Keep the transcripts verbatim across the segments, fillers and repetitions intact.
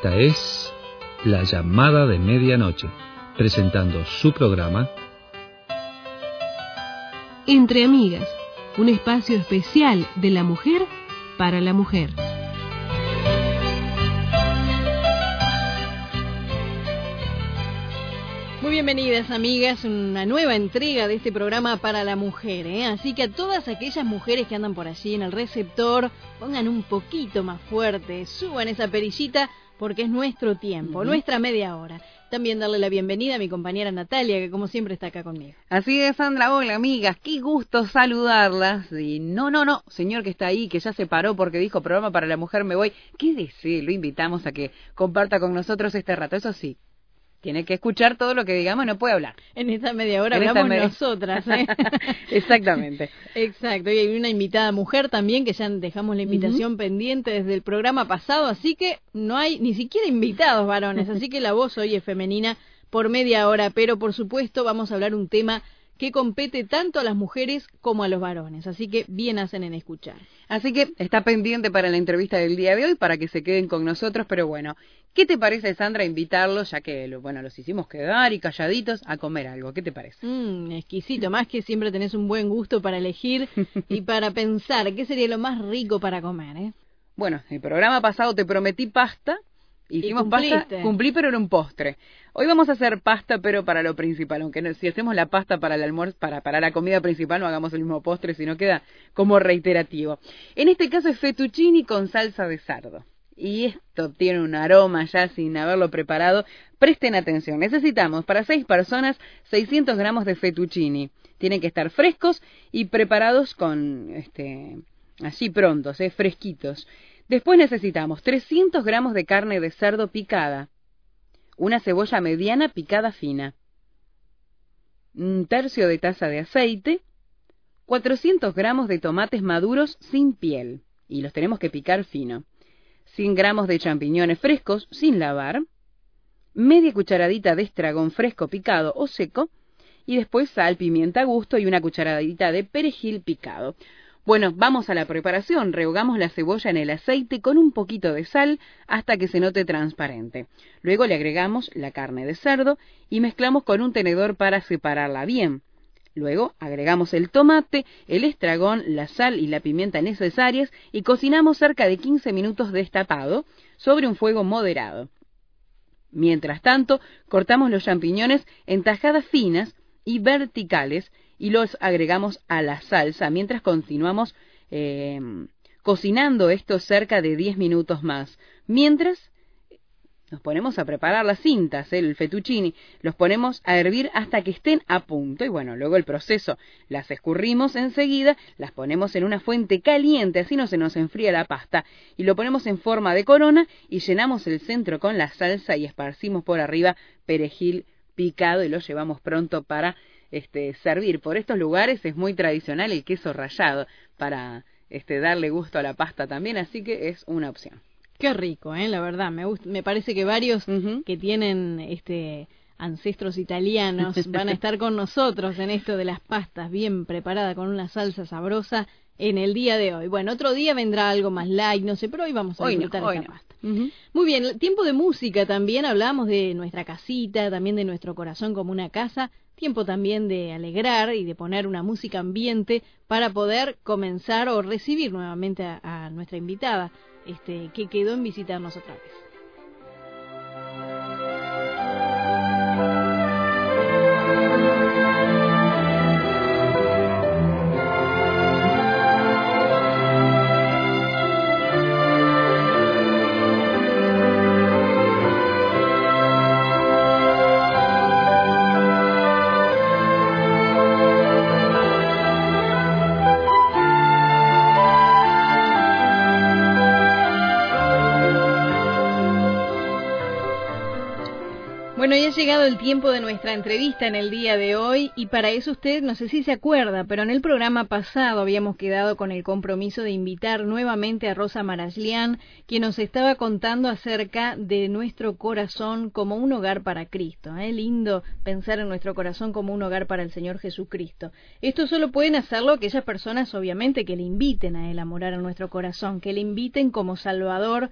Esta es La Llamada de Medianoche, presentando su programa Entre Amigas, un espacio especial de la mujer para la mujer. Muy bienvenidas, amigas, una nueva entrega de este programa para la mujer, ¿eh? Así que a todas aquellas mujeres que andan por allí en el receptor, pongan un poquito más fuerte, suban esa perillita, porque es nuestro tiempo, uh-huh. nuestra media hora. También darle la bienvenida a mi compañera Natalia, que como siempre está acá conmigo. Así es, Sandra. Hola, amigas. Qué gusto saludarlas. Y no, no, no, señor que está ahí, que ya se paró porque dijo programa para la mujer, me voy. Quédese, lo invitamos a que comparta con nosotros este rato. Eso sí, tiene que escuchar todo lo que digamos, no puede hablar. En esta media hora en hablamos media... nosotras, ¿eh? Exactamente. Exacto, y hay una invitada mujer también, que ya dejamos la invitación uh-huh. pendiente desde el programa pasado, así que no hay ni siquiera invitados varones, así que la voz hoy es femenina por media hora, pero por supuesto vamos a hablar un tema que compete tanto a las mujeres como a los varones, así que bien hacen en escuchar. Así que está pendiente para la entrevista del día de hoy, para que se queden con nosotros, pero bueno, ¿qué te parece, Sandra, invitarlos, ya que, bueno, los hicimos quedar y calladitos, a comer algo? ¿Qué te parece? Mmm, exquisito, más que siempre tenés un buen gusto para elegir y para pensar, ¿qué sería lo más rico para comer, eh? Bueno, el programa pasado te prometí pasta, hicimos pasta, cumplí, pero era un postre. Hoy vamos a hacer pasta, pero para lo principal, aunque no, si hacemos la pasta para el almuerzo, para, para la comida principal, no hagamos el mismo postre, sino queda como reiterativo. En este caso es fettuccini con salsa de sardo. Y esto tiene un aroma ya sin haberlo preparado. Presten atención, necesitamos para seis personas seiscientos gramos de fettuccini. Tienen que estar frescos y preparados con, este, así prontos, eh, fresquitos. Después necesitamos trescientos gramos de carne de cerdo picada, una cebolla mediana picada fina, un tercio de taza de aceite, cuatrocientos gramos de tomates maduros sin piel, y los tenemos que picar fino, cien gramos de champiñones frescos sin lavar, media cucharadita de estragón fresco picado o seco, y después sal, pimienta a gusto y una cucharadita de perejil picado. Bueno, vamos a la preparación. Rehogamos la cebolla en el aceite con un poquito de sal hasta que se note transparente. Luego le agregamos la carne de cerdo y mezclamos con un tenedor para separarla bien. Luego agregamos el tomate, el estragón, la sal y la pimienta necesarias y cocinamos cerca de quince minutos destapado sobre un fuego moderado. Mientras tanto, cortamos los champiñones en tajadas finas y verticales y los agregamos a la salsa mientras continuamos eh, cocinando esto cerca de diez minutos más. Mientras nos ponemos a preparar las cintas, ¿eh? el fettuccini, los ponemos a hervir hasta que estén a punto y bueno, luego el proceso, las escurrimos enseguida, las ponemos en una fuente caliente, así no se nos enfría la pasta y lo ponemos en forma de corona y llenamos el centro con la salsa y esparcimos por arriba perejil picado y lo llevamos pronto para Este, servir. Por estos lugares es muy tradicional el queso rallado para este, darle gusto a la pasta también, así que es una opción. Qué rico, ¿eh? La verdad, me gusta, me parece que varios uh-huh. que tienen este ancestros italianos van a estar con nosotros en esto de las pastas bien preparadas con una salsa sabrosa en el día de hoy. Bueno, otro día vendrá algo más light, no sé, pero hoy vamos a disfrutar no, esta no. pasta. Uh-huh. Muy bien, tiempo de música también, hablamos de nuestra casita, también de nuestro corazón como una casa. Tiempo también de alegrar y de poner una música ambiente para poder comenzar o recibir nuevamente a, a nuestra invitada, este, que quedó en visitarnos otra vez. Bueno, ya ha llegado el tiempo de nuestra entrevista en el día de hoy y para eso usted, no sé si se acuerda, pero en el programa pasado habíamos quedado con el compromiso de invitar nuevamente a Rosa Maraslian, quien nos estaba contando acerca de nuestro corazón como un hogar para Cristo. Es ¿eh? lindo pensar en nuestro corazón como un hogar para el Señor Jesucristo. Esto solo pueden hacerlo aquellas personas, obviamente, que le inviten a Él a morar en nuestro corazón, que le inviten como Salvador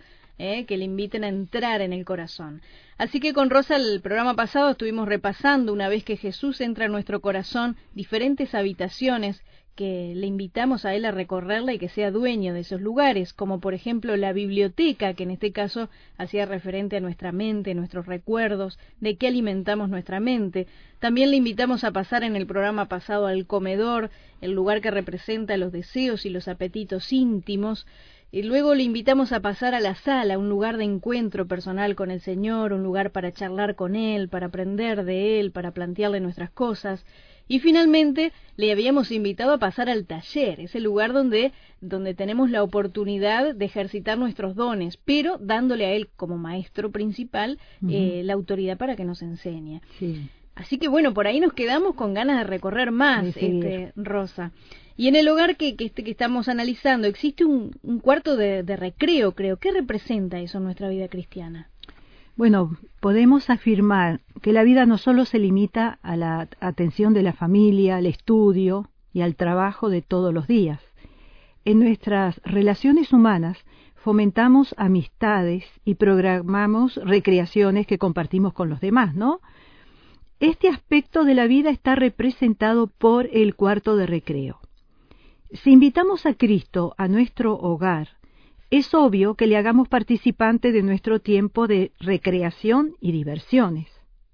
¿eh? Que le inviten a entrar en el corazón. Así que con Rosa el programa pasado estuvimos repasando, una vez que Jesús entra en nuestro corazón, diferentes habitaciones que le invitamos a él a recorrerla y que sea dueño de esos lugares, como por ejemplo la biblioteca, que en este caso hacía referente a nuestra mente, nuestros recuerdos, de qué alimentamos nuestra mente. También le invitamos a pasar en el programa pasado al comedor, el lugar que representa los deseos y los apetitos íntimos. Y luego le invitamos a pasar a la sala, un lugar de encuentro personal con el Señor, un lugar para charlar con Él, para aprender de Él, para plantearle nuestras cosas. Y finalmente le habíamos invitado a pasar al taller, ese lugar donde, donde tenemos la oportunidad de ejercitar nuestros dones, pero dándole a Él como maestro principal uh-huh. eh, la autoridad para que nos enseñe. Sí. Así que bueno, por ahí nos quedamos con ganas de recorrer más, este, Rosa. Y en el hogar que, que, este, que estamos analizando existe un, un cuarto de, de recreo, creo. ¿Qué representa eso en nuestra vida cristiana? Bueno, podemos afirmar que la vida no solo se limita a la atención de la familia, al estudio y al trabajo de todos los días. En nuestras relaciones humanas fomentamos amistades y programamos recreaciones que compartimos con los demás, ¿no? Este aspecto de la vida está representado por el cuarto de recreo. Si invitamos a Cristo a nuestro hogar, es obvio que le hagamos participante de nuestro tiempo de recreación y diversiones.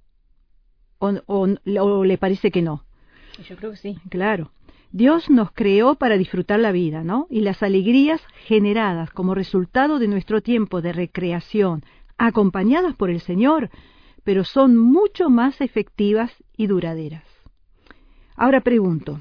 ¿O, o, o le parece que no? Yo creo que sí. Claro. Dios nos creó para disfrutar la vida, ¿no? Y las alegrías generadas como resultado de nuestro tiempo de recreación, acompañadas por el Señor, pero son mucho más efectivas y duraderas. Ahora pregunto,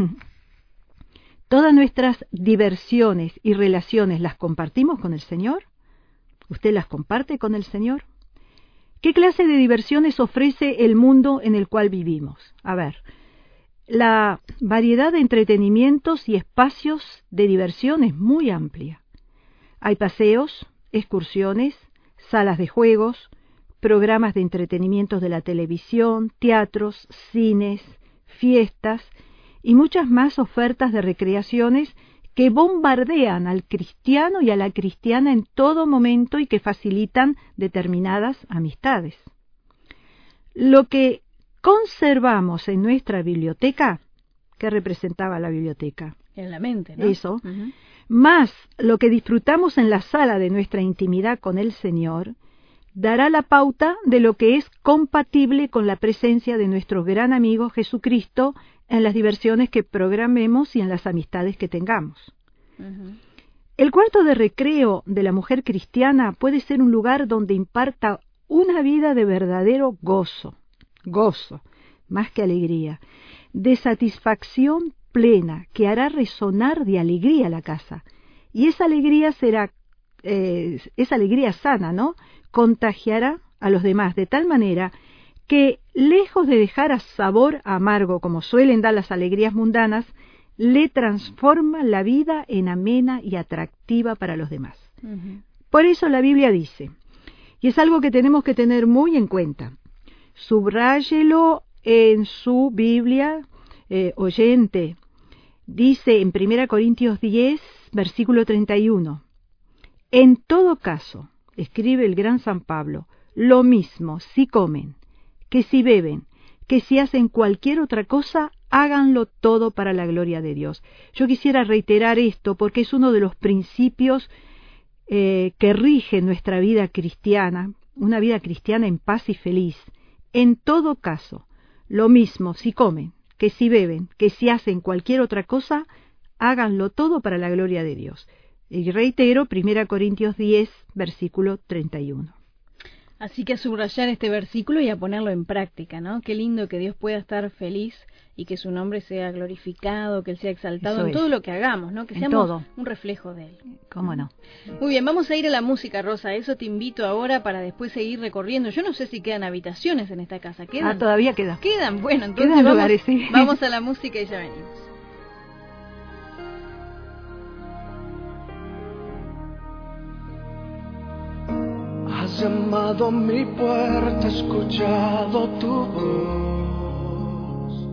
¿todas nuestras diversiones y relaciones las compartimos con el Señor? ¿Usted las comparte con el Señor? ¿Qué clase de diversiones ofrece el mundo en el cual vivimos? A ver, la variedad de entretenimientos y espacios de diversión es muy amplia. Hay paseos, excursiones, salas de juegos, programas de entretenimientos de la televisión, teatros, cines, fiestas y muchas más ofertas de recreaciones que bombardean al cristiano y a la cristiana en todo momento y que facilitan determinadas amistades. Lo que conservamos en nuestra biblioteca, ¿qué representaba la biblioteca? En la mente, ¿no? Eso, uh-huh. Más lo que disfrutamos en la sala de nuestra intimidad con el Señor, dará la pauta de lo que es compatible con la presencia de nuestro gran amigo Jesucristo en las diversiones que programemos y en las amistades que tengamos. Uh-huh. El cuarto de recreo de la mujer cristiana puede ser un lugar donde imparta una vida de verdadero gozo, gozo, más que alegría, de satisfacción plena que hará resonar de alegría la casa. Y esa alegría será, eh, esa alegría sana, ¿no?, contagiará a los demás de tal manera que, lejos de dejar a sabor amargo como suelen dar las alegrías mundanas, le transforma la vida en amena y atractiva para los demás. Uh-huh. Por eso la Biblia dice, y es algo que tenemos que tener muy en cuenta, subráyelo en su Biblia, eh, oyente, dice en primera Corintios diez, versículo treinta y uno, en todo caso, escribe el gran San Pablo, lo mismo si comen, que si beben, que si hacen cualquier otra cosa, háganlo todo para la gloria de Dios. Yo quisiera reiterar esto porque es uno de los principios eh, que rige nuestra vida cristiana, una vida cristiana en paz y feliz. En todo caso, lo mismo si comen, que si beben, que si hacen cualquier otra cosa, háganlo todo para la gloria de Dios. Y reitero, primera Corintios diez, versículo treinta y uno. Así que a subrayar este versículo y a ponerlo en práctica, ¿no? Qué lindo que Dios pueda estar feliz y que su nombre sea glorificado, que Él sea exaltado Eso en es. todo lo que hagamos, ¿no? Que en seamos todo. un reflejo de Él. ¿Cómo no? Muy bien, vamos a ir a la música, Rosa. Eso te invito ahora para después seguir recorriendo. Yo no sé si quedan habitaciones en esta casa. ¿Quedan? Ah, todavía quedan. Quedan, bueno, entonces quedan vamos, lugares, sí. vamos a la música y ya venimos. Has llamado a mi puerta, he escuchado tu voz,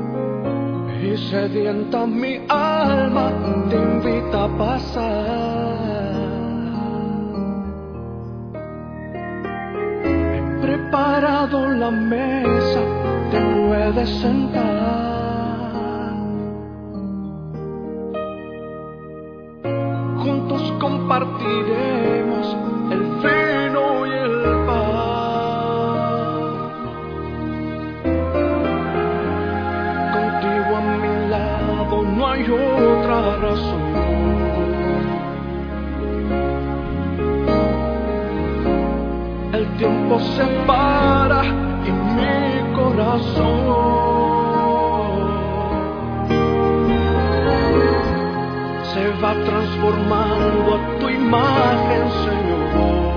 y sedienta mi alma te invita a pasar. preparado la mesa, te puedes sentar. Juntos compartiremos el vino y el pan. Contigo a mi lado no hay otra razón. El tiempo se para y mi corazón se va transformando a tu imagen, Señor.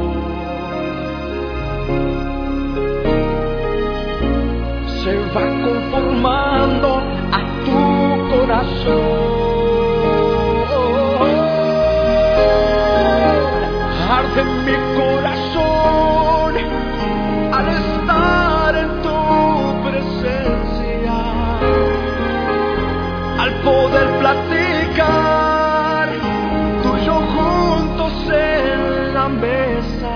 Se va conformando a tu corazón. Arde mi corazón al estar en tu presencia, al poder platicar tú y yo juntos en la mesa.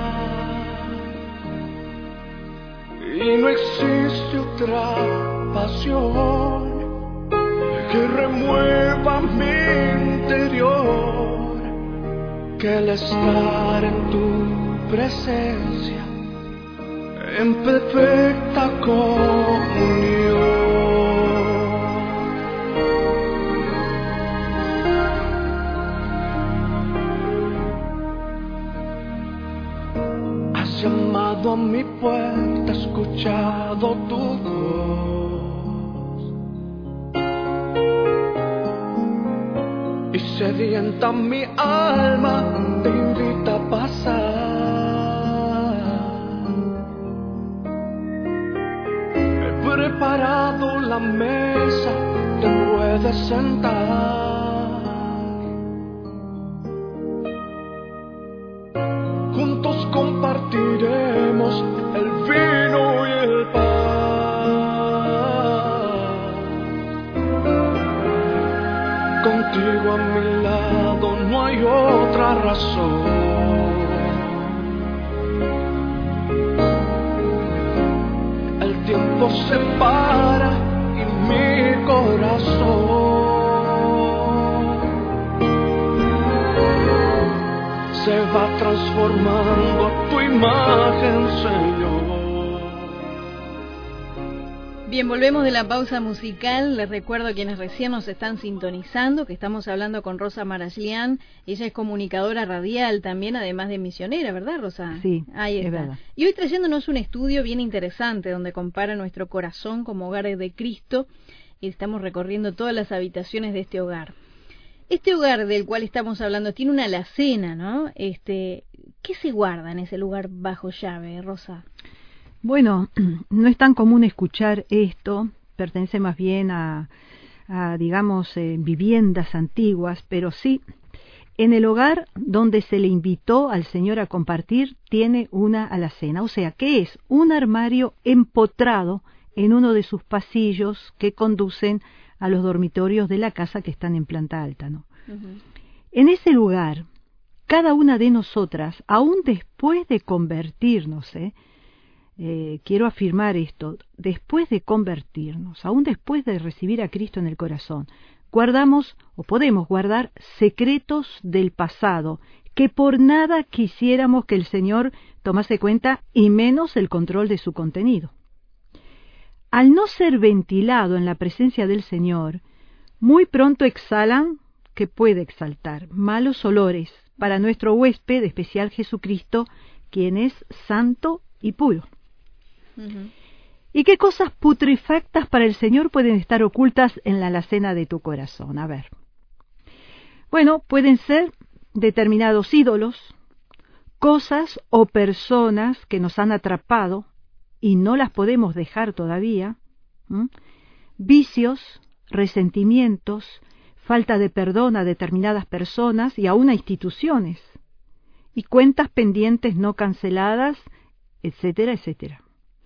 Y no existe otra pasión que remueva mi interior que el estar en tu presencia en perfecta comunión. Has llamado a mi puerta, escuchado tu voz, y sedienta mi alma te invita a pasar. Preparado la mesa, te puedes sentar. Juntos compartiremos el vino y el pan. Contigo a mi lado no hay otra razón. Se para en mi corazón se va transformando a tu imagen, Señor. Bien, volvemos de la pausa musical. Les recuerdo a quienes recién nos están sintonizando que estamos hablando con Rosa Maraslian. Ella es comunicadora radial también, además de misionera, ¿verdad, Rosa? Sí, ahí está. Es verdad. Y hoy trayéndonos un estudio bien interesante donde compara nuestro corazón como hogar de Cristo, y estamos recorriendo todas las habitaciones de este hogar. Este hogar del cual estamos hablando tiene una alacena, ¿no? Este, ¿qué se guarda en ese lugar bajo llave, Rosa? Bueno, no es tan común escuchar esto, pertenece más bien a, a digamos, eh, viviendas antiguas, pero sí, en el hogar donde se le invitó al Señor a compartir, tiene una alacena, o sea, que es un armario empotrado en uno de sus pasillos que conducen a los dormitorios de la casa que están en planta alta, ¿no? Uh-huh. En ese lugar, cada una de nosotras, aún después de convertirnos, ¿eh? Eh, quiero afirmar esto, después de convertirnos, aún después de recibir a Cristo en el corazón, guardamos o podemos guardar secretos del pasado que por nada quisiéramos que el Señor tomase cuenta y menos el control de su contenido. Al no ser ventilado en la presencia del Señor, muy pronto exhalan, que puede exaltar, malos olores para nuestro huésped especial Jesucristo, quien es santo y puro. Uh-huh. ¿Y qué cosas putrefactas para el Señor pueden estar ocultas en la alacena de tu corazón? A ver. Bueno, pueden ser determinados ídolos, cosas o personas que nos han atrapado y no las podemos dejar todavía, ¿Mm? vicios, resentimientos, falta de perdón a determinadas personas y aún a instituciones, y cuentas pendientes no canceladas, etcétera, etcétera.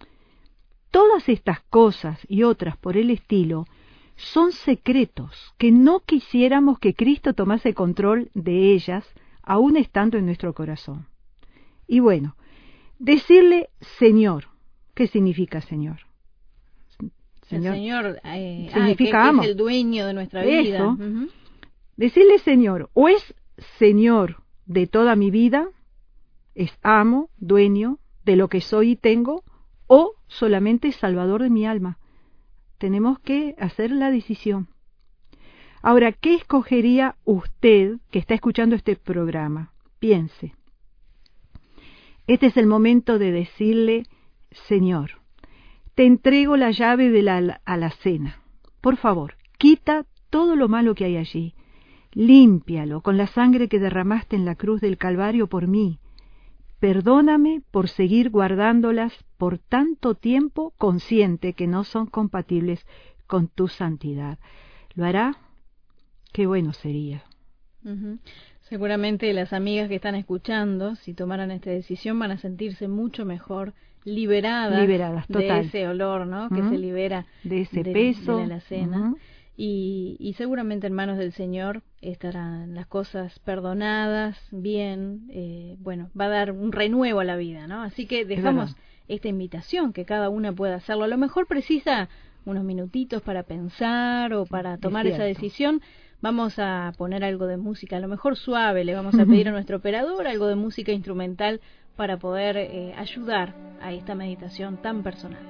Todas estas cosas y otras por el estilo son secretos que no quisiéramos que Cristo tomase control de ellas, aún estando en nuestro corazón. Y bueno, decirle Señor, ¿Qué significa Señor? Señor, el Señor eh, significa ah, que, amo. Que es el dueño de nuestra vida. Eso. Uh-huh. Decirle Señor, o es Señor de toda mi vida, es amo, dueño de lo que soy y tengo, o solamente Salvador de mi alma. Tenemos que hacer la decisión. Ahora, ¿qué escogería usted que está escuchando este programa? Piense. Este es el momento de decirle, Señor, te entrego la llave de la alacena. Por favor, quita todo lo malo que hay allí. Límpialo con la sangre que derramaste en la cruz del Calvario por mí. Perdóname por seguir guardándolas por tanto tiempo, consciente que no son compatibles con tu santidad. ¿Lo hará? Qué bueno sería. Uh-huh. Seguramente las amigas que están escuchando, si tomaran esta decisión, van a sentirse mucho mejor, liberadas, liberadas total. de ese olor, ¿no? Uh-huh. Que se libera de ese de, peso, de la alacena. Uh-huh. Y, y seguramente en manos del Señor estarán las cosas perdonadas, bien, eh, bueno, va a dar un renuevo a la vida, ¿no? Así que dejamos esta invitación, que cada una pueda hacerlo. A lo mejor precisa unos minutitos para pensar o para tomar esa decisión. Vamos a poner algo de música, a lo mejor suave, le vamos a pedir a nuestro operador algo de música instrumental para poder eh, ayudar a esta meditación tan personal.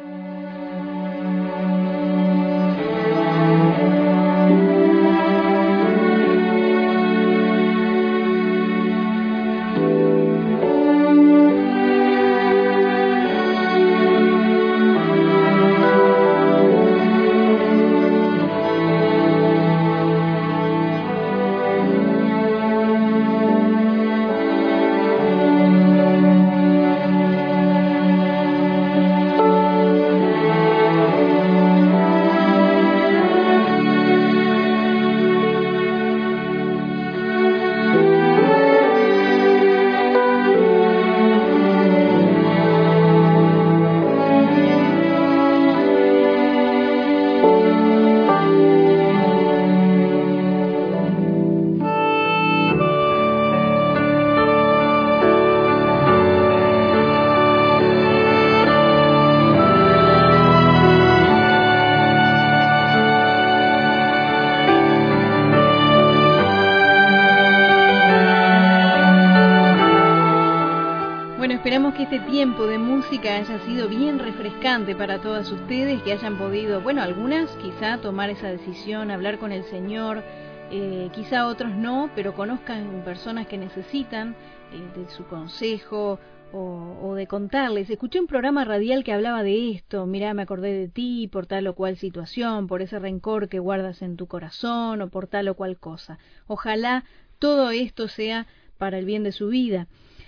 Esperamos que este tiempo de música haya sido bien refrescante para todas ustedes, que hayan podido, bueno, algunas quizá tomar esa decisión, hablar con el Señor, eh, quizá otros no, pero conozcan personas que necesitan eh, de su consejo o, o de contarles. Escuché un programa radial que hablaba de esto, mirá, me acordé de ti por tal o cual situación, por ese rencor que guardas en tu corazón o por tal o cual cosa. Ojalá todo esto sea para el bien de su vida.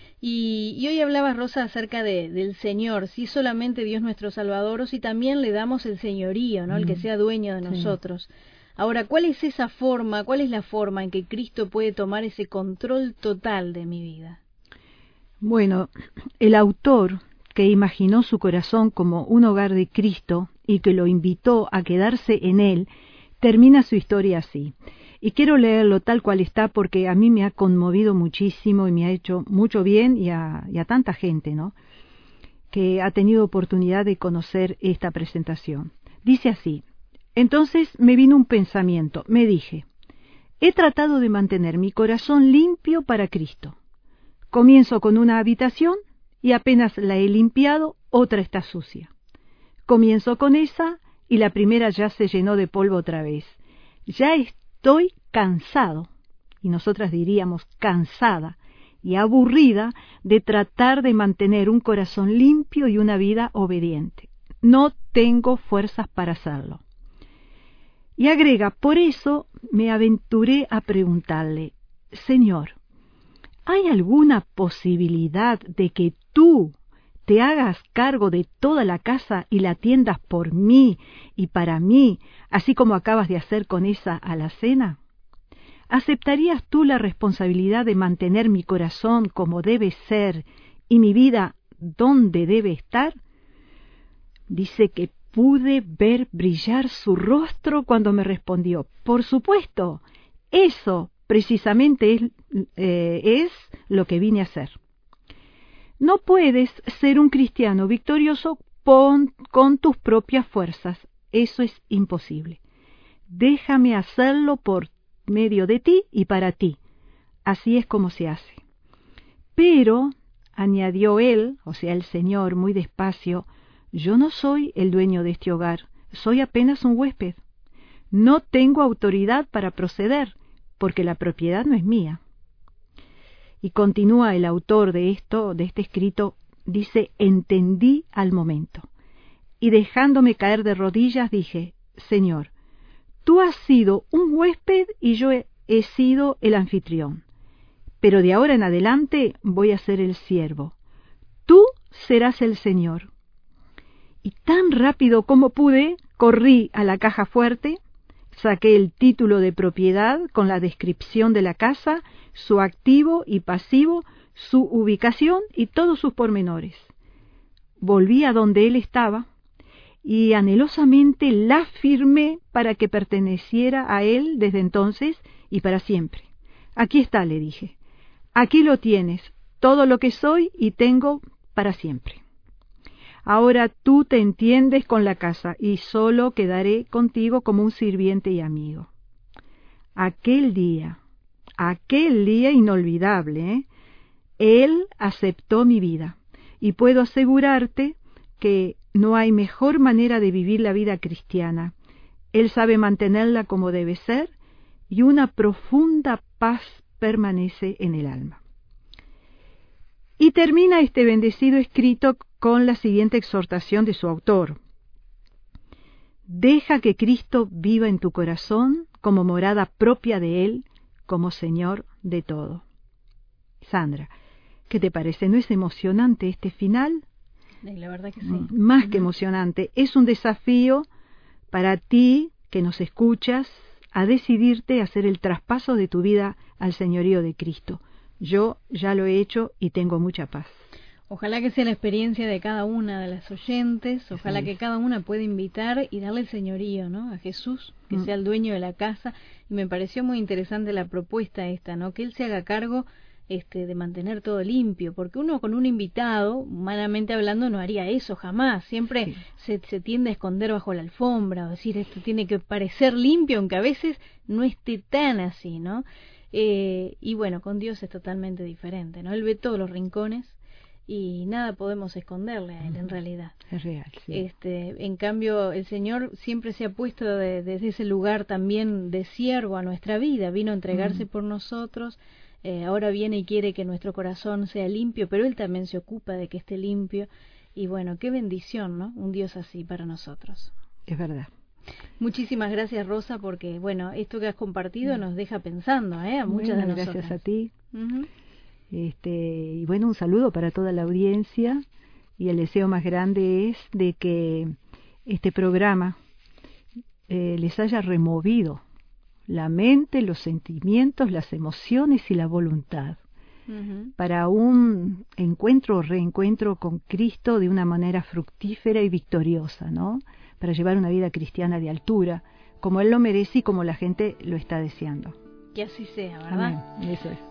Y, y hoy hablaba Rosa acerca de, del Señor, si es solamente Dios nuestro Salvador o si también le damos el señorío, ¿no? El que sea dueño de nosotros. Sí. Ahora, ¿cuál es esa forma, cuál es la forma en que Cristo puede tomar ese control total de mi vida? Bueno, el autor que imaginó su corazón como un hogar de Cristo y que lo invitó a quedarse en él, termina su historia así. Y quiero leerlo tal cual está porque a mí me ha conmovido muchísimo y me ha hecho mucho bien y a, y a tanta gente, ¿no?, que ha tenido oportunidad de conocer esta presentación. Dice así: entonces me vino un pensamiento, me dije, he tratado de mantener mi corazón limpio para Cristo. Comienzo con una habitación y apenas la he limpiado, otra está sucia. Comienzo con esa y la primera ya se llenó de polvo otra vez. Ya estoy cansado, y nosotras diríamos cansada y aburrida de tratar de mantener un corazón limpio y una vida obediente. No tengo fuerzas para hacerlo. Y agrega, por eso me aventuré a preguntarle, Señor, ¿hay alguna posibilidad de que tú te hagas cargo de toda la casa y la atiendas por mí y para mí, así como acabas de hacer con esa alacena? ¿Aceptarías tú la responsabilidad de mantener mi corazón como debe ser y mi vida donde debe estar? Dice que pude ver brillar su rostro cuando me respondió, por supuesto, eso precisamente es, eh, es lo que vine a hacer. No puedes ser un cristiano victorioso pon, con tus propias fuerzas. Eso es imposible. Déjame hacerlo por medio de ti y para ti. Así es como se hace. Pero, añadió él, o sea el Señor, muy despacio, yo no soy el dueño de este hogar, soy apenas un huésped. No tengo autoridad para proceder, porque la propiedad no es mía. Y continúa el autor de esto, de este escrito, dice, entendí al momento. Y dejándome caer de rodillas dije, Señor, tú has sido un huésped y yo he, he sido el anfitrión. Pero de ahora en adelante voy a ser el siervo. Tú serás el Señor. Y tan rápido como pude, corrí a la caja fuerte, saqué el título de propiedad con la descripción de la casa, su activo y pasivo, su ubicación y todos sus pormenores. Volví a donde él estaba y anhelosamente la firmé para que perteneciera a él desde entonces y para siempre. Aquí está, le dije. Aquí lo tienes, todo lo que soy y tengo para siempre. Ahora tú te entiendes con la casa y solo quedaré contigo como un sirviente y amigo. Aquel día, aquel día inolvidable, ¿eh? Él aceptó mi vida y puedo asegurarte que no hay mejor manera de vivir la vida cristiana. Él sabe mantenerla como debe ser y una profunda paz permanece en el alma. Y termina este bendecido escrito con la siguiente exhortación de su autor. Deja que Cristo viva en tu corazón como morada propia de Él, como Señor de todo. Sandra, ¿qué te parece? ¿No es emocionante este final? La verdad que sí. Más que emocionante. Es un desafío para ti, que nos escuchas, a decidirte a hacer el traspaso de tu vida al señorío de Cristo. Yo ya lo he hecho y tengo mucha paz. Ojalá que sea la experiencia de cada una de las oyentes, ojalá sí. que cada una pueda invitar y darle el señorío, ¿no? A Jesús, que mm. sea el dueño de la casa. Y me pareció muy interesante la propuesta esta, ¿no? Que Él se haga cargo este, de mantener todo limpio, porque uno con un invitado, humanamente hablando, no haría eso jamás. Siempre sí. se, se tiende a esconder bajo la alfombra, o decir, esto tiene que parecer limpio, aunque a veces no esté tan así, ¿no? Eh, y bueno, con Dios es totalmente diferente, ¿no? Él ve todos los rincones y nada podemos esconderle a Él, en realidad. Es real, sí. Este, en cambio, el Señor siempre se ha puesto de, desde ese lugar también de siervo a nuestra vida, vino a entregarse mm. por nosotros, eh, ahora viene y quiere que nuestro corazón sea limpio, pero Él también se ocupa de que esté limpio, y bueno, qué bendición, ¿no? Un Dios así para nosotros. Es verdad. Muchísimas gracias, Rosa, porque bueno, esto que has compartido nos deja pensando, ¿eh? A muchas bueno, de nosotras. Gracias a ti. Uh-huh. Este, y bueno, un saludo para toda la audiencia, y el deseo más grande es de que este programa eh, les haya removido la mente, los sentimientos, las emociones y la voluntad uh-huh. para un encuentro o reencuentro con Cristo de una manera fructífera y victoriosa, ¿no? Para llevar una vida cristiana de altura, como Él lo merece y como la gente lo está deseando. Que así sea, ¿verdad? Amén. Eso es.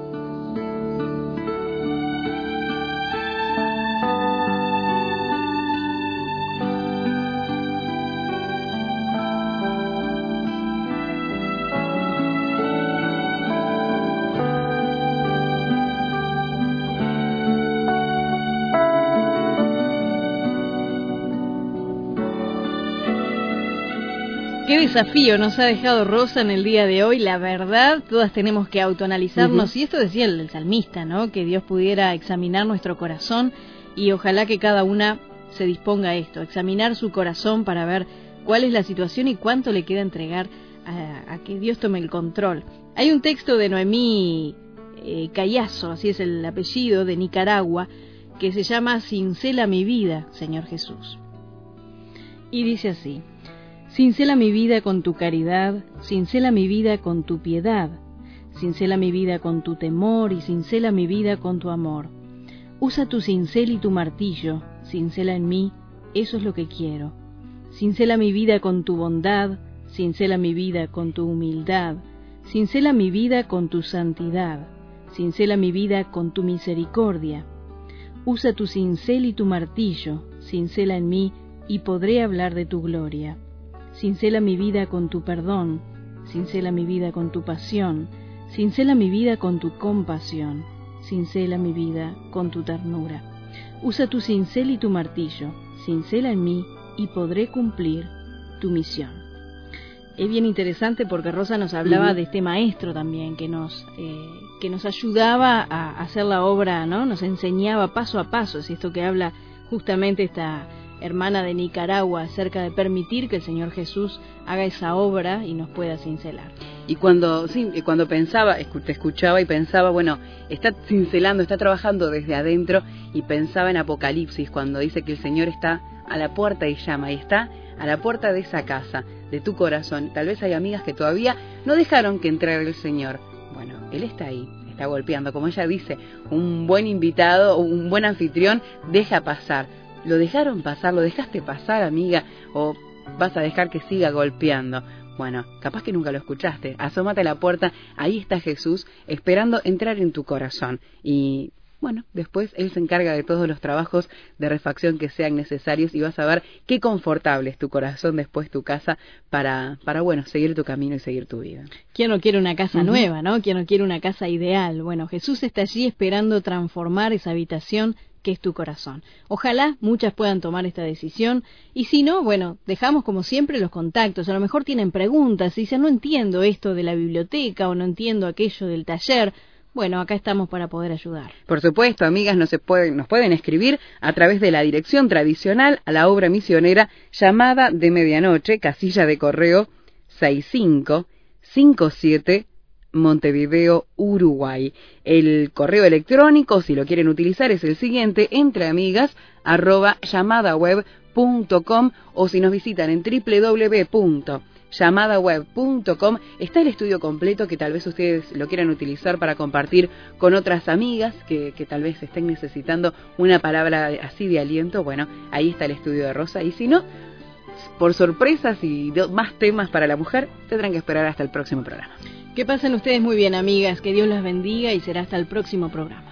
Qué desafío nos ha dejado Rosa en el día de hoy, la verdad, todas tenemos que autoanalizarnos, uh-huh. y esto decía el, el salmista, ¿no? Que Dios pudiera examinar nuestro corazón y ojalá que cada una se disponga a esto, examinar su corazón para ver cuál es la situación y cuánto le queda entregar a, a que Dios tome el control. Hay un texto de Noemí eh, Callazo, así es el apellido, de Nicaragua, que se llama Cincela mi vida, Señor Jesús. Y dice así: cincela mi vida con tu caridad, cincela mi vida con tu piedad, cincela mi vida con tu temor y cincela mi vida con tu amor. Usa tu cincel y tu martillo, cincela en mí, eso es lo que quiero. Cincela mi vida con tu bondad, cincela mi vida con tu humildad, cincela mi vida con tu santidad, cincela mi vida con tu misericordia. Usa tu cincel y tu martillo, cincela en mí y podré hablar de tu gloria. Cincela mi vida con tu perdón, cincela mi vida con tu pasión, cincela mi vida con tu compasión, cincela mi vida con tu ternura. Usa tu cincel y tu martillo, cincela en mí y podré cumplir tu misión. Es bien interesante porque Rosa nos hablaba uh-huh. de este maestro también que nos eh, que nos ayudaba a hacer la obra, ¿no? Nos enseñaba paso a paso, es esto que habla justamente esta hermana de Nicaragua acerca de permitir que el Señor Jesús haga esa obra y nos pueda cincelar. Y cuando sí, cuando pensaba, te escuchaba y pensaba, bueno, está cincelando, está trabajando desde adentro, y pensaba en Apocalipsis cuando dice que el Señor está a la puerta y llama, y está a la puerta de esa casa, de tu corazón. Tal vez hay amigas que todavía no dejaron que entrara el Señor. Bueno, Él está ahí, está golpeando. Como ella dice, un buen invitado, un buen anfitrión deja pasar. ¿Lo dejaron pasar? ¿Lo dejaste pasar, amiga? ¿O vas a dejar que siga golpeando? Bueno, capaz que nunca lo escuchaste. Asómate a la puerta, ahí está Jesús esperando entrar en tu corazón. Y bueno, después Él se encarga de todos los trabajos de refacción que sean necesarios, y vas a ver qué confortable es tu corazón, después tu casa, para, para bueno, seguir tu camino y seguir tu vida. ¿Quién no quiere una casa uh-huh. nueva, no? ¿Quién no quiere una casa ideal? Bueno, Jesús está allí esperando transformar esa habitación que es tu corazón. Ojalá muchas puedan tomar esta decisión, y si no, bueno, dejamos como siempre los contactos. A lo mejor tienen preguntas, y dicen, no entiendo esto de la biblioteca o no entiendo aquello del taller. Bueno, acá estamos para poder ayudar. Por supuesto, amigas, nos, se pueden, nos pueden escribir a través de la dirección tradicional a la obra misionera Llamada de Medianoche, casilla de correo sesenta y cinco cincuenta y siete, Montevideo, Uruguay. El correo electrónico, si lo quieren utilizar, es el siguiente: entreamigas arroba llamadaweb punto com, o si nos visitan en doble u doble u doble u punto llamadaweb punto com, está el estudio completo, que tal vez ustedes lo quieran utilizar para compartir con otras amigas que, que tal vez estén necesitando una palabra así de aliento. Bueno, ahí está el estudio de Rosa, y si no, por sorpresas y más temas para la mujer, tendrán que esperar hasta el próximo programa. Que pasen ustedes muy bien, amigas, que Dios las bendiga, y será hasta el próximo programa.